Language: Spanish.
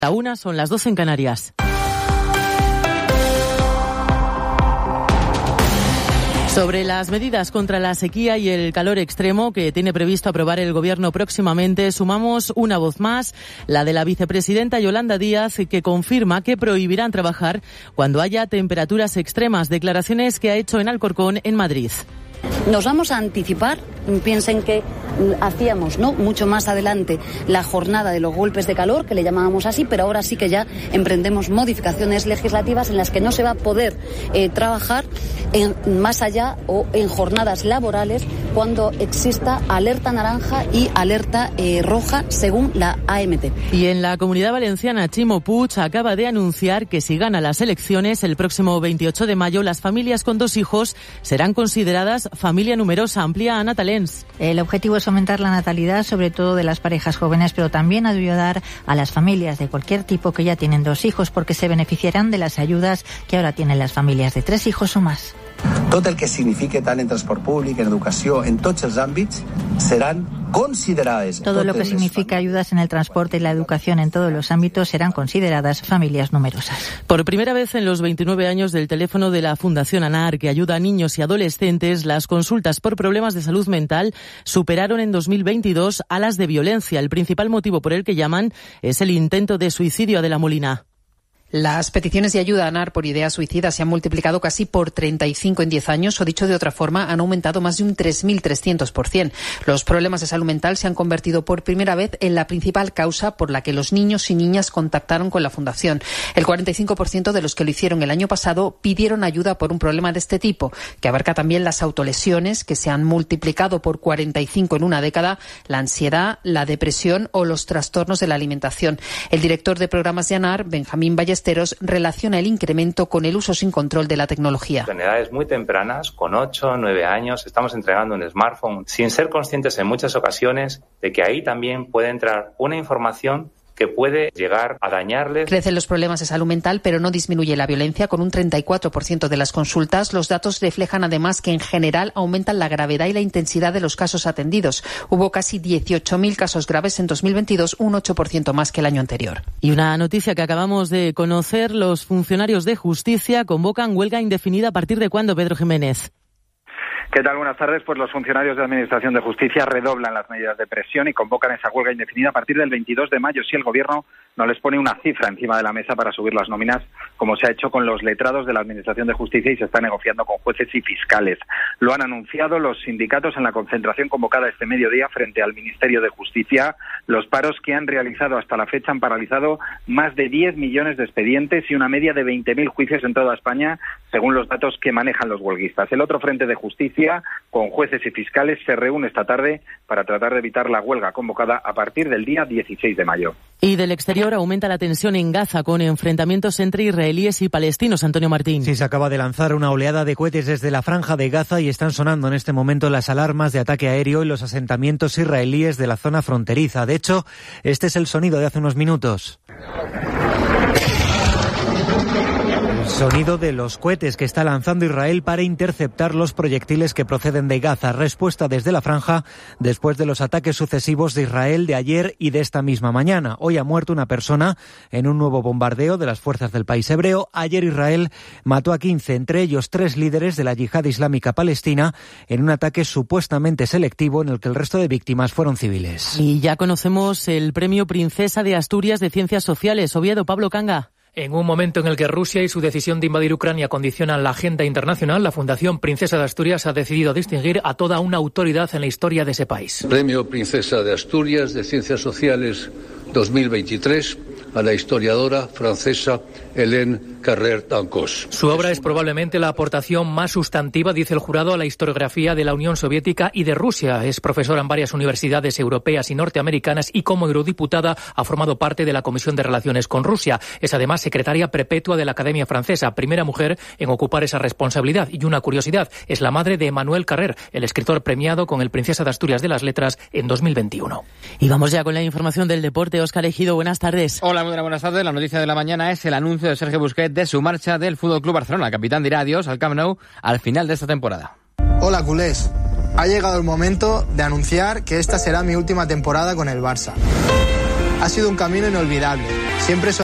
La 1 son las 12 en Canarias. Sobre las medidas contra la sequía y el calor extremo que tiene previsto aprobar el Gobierno próximamente, sumamos una voz más, la de la vicepresidenta Yolanda Díaz, que confirma que prohibirán trabajar cuando haya temperaturas extremas. Declaraciones que ha hecho en Alcorcón, en Madrid. Nos vamos a anticipar, piensen que hacíamos mucho más adelante la jornada de los golpes de calor, que le llamábamos así, pero ahora sí que ya emprendemos modificaciones legislativas en las que no se va a poder trabajar más allá o en jornadas laborales cuando exista alerta naranja y alerta roja según la AEMT. Y en la Comunidad Valenciana, Chimo Puig acaba de anunciar que si gana las elecciones el próximo 28 de mayo, las familias con 2 hijos serán consideradas familia numerosa. Amplía Ana Talens. El objetivo es aumentar la natalidad, sobre todo de las parejas jóvenes, pero también ayudar a las familias de cualquier tipo que ya tienen 2 hijos, porque se beneficiarán de las ayudas que ahora tienen las familias de 3 hijos o más. Tot el que signifique tant en transport públic, en educació, en tots els àmbits, seran considerades. Todo lo que significa ayudas en el transporte y la educación en todos los ámbitos serán consideradas familias numerosas. Por primera vez en los 29 años del teléfono de la Fundación ANAR, que ayuda a niños y adolescentes, las consultas por problemas de salud mental superaron en 2022 a las de violencia. El principal motivo por el que llaman es el intento de suicidio de la Molina. Las peticiones de ayuda a ANAR por ideas suicidas se han multiplicado casi por 35 en 10 años, o dicho de otra forma, han aumentado más de un 3.300%. Los problemas de salud mental se han convertido por primera vez en la principal causa por la que los niños y niñas contactaron con la Fundación. El 45% de los que lo hicieron el año pasado pidieron ayuda por un problema de este tipo, que abarca también las autolesiones, que se han multiplicado por 45 en una década, la ansiedad, la depresión o los trastornos de la alimentación. El director de programas de ANAR, Benjamín Ballesteros, relaciona el incremento con el uso sin control de la tecnología. En edades muy tempranas, con 8 o 9 años, estamos entregando un smartphone sin ser conscientes en muchas ocasiones de que ahí también puede entrar una información que puede llegar a dañarles. Crecen los problemas de salud mental, pero no disminuye la violencia, con un 34% de las consultas. Los datos reflejan además que en general aumentan la gravedad y la intensidad de los casos atendidos. Hubo casi 18.000 casos graves en 2022, un 8% más que el año anterior. Y una noticia que acabamos de conocer: los funcionarios de justicia convocan huelga indefinida. ¿A partir de cuándo, Pedro Jiménez? ¿Qué tal? Buenas tardes. Pues los funcionarios de Administración de Justicia redoblan las medidas de presión y convocan esa huelga indefinida a partir del 22 de mayo si el Gobierno no les pone una cifra encima de la mesa para subir las nóminas, como se ha hecho con los letrados de la Administración de Justicia y se está negociando con jueces y fiscales. Lo han anunciado los sindicatos en la concentración convocada este mediodía frente al Ministerio de Justicia. Los paros que han realizado hasta la fecha han paralizado más de 10 millones de expedientes y una media de 20.000 juicios en toda España, según los datos que manejan los huelguistas. El otro frente de justicia, con jueces y fiscales, se reúne esta tarde para tratar de evitar la huelga convocada a partir del día 16 de mayo. Y del exterior, aumenta la tensión en Gaza con enfrentamientos entre israelíes y palestinos. Antonio Martín. Sí, se acaba de lanzar una oleada de cohetes desde la franja de Gaza y están sonando en este momento las alarmas de ataque aéreo en los asentamientos israelíes de la zona fronteriza. De hecho, este es el sonido de hace unos minutos. Sonido de los cohetes que está lanzando Israel para interceptar los proyectiles que proceden de Gaza. Respuesta desde la franja después de los ataques sucesivos de Israel de ayer y de esta misma mañana. Hoy ha muerto una persona en un nuevo bombardeo de las fuerzas del país hebreo. Ayer Israel mató a 15, entre ellos 3 líderes de la yihad islámica palestina, en un ataque supuestamente selectivo en el que el resto de víctimas fueron civiles. Y ya conocemos el premio Princesa de Asturias de Ciencias Sociales. Oviedo, Pablo Canga. En un momento en el que Rusia y su decisión de invadir Ucrania condicionan la agenda internacional, la Fundación Princesa de Asturias ha decidido distinguir a toda una autoridad en la historia de ese país. Premio Princesa de Asturias de Ciencias Sociales 2023 a la historiadora francesa Hélène Carrère-Dancos. Su obra es probablemente la aportación más sustantiva, dice el jurado, a la historiografía de la Unión Soviética y de Rusia. Es profesora en varias universidades europeas y norteamericanas y como eurodiputada ha formado parte de la Comisión de Relaciones con Rusia. Es además secretaria perpetua de la Academia Francesa, primera mujer en ocupar esa responsabilidad. Y una curiosidad, es la madre de Emmanuel Carrère, el escritor premiado con el Princesa de Asturias de las Letras en 2021. Y vamos ya con la información del deporte. Óscar Ejido, buenas tardes. Hola, muy buenas tardes. La noticia de la mañana es el anuncio de Sergio Busquets de su marcha del FC Barcelona. El capitán dirá adiós al Camp Nou al final de esta temporada. Hola, culés. Ha llegado el momento de anunciar que esta será mi última temporada con el Barça. Ha sido un camino inolvidable. Siempre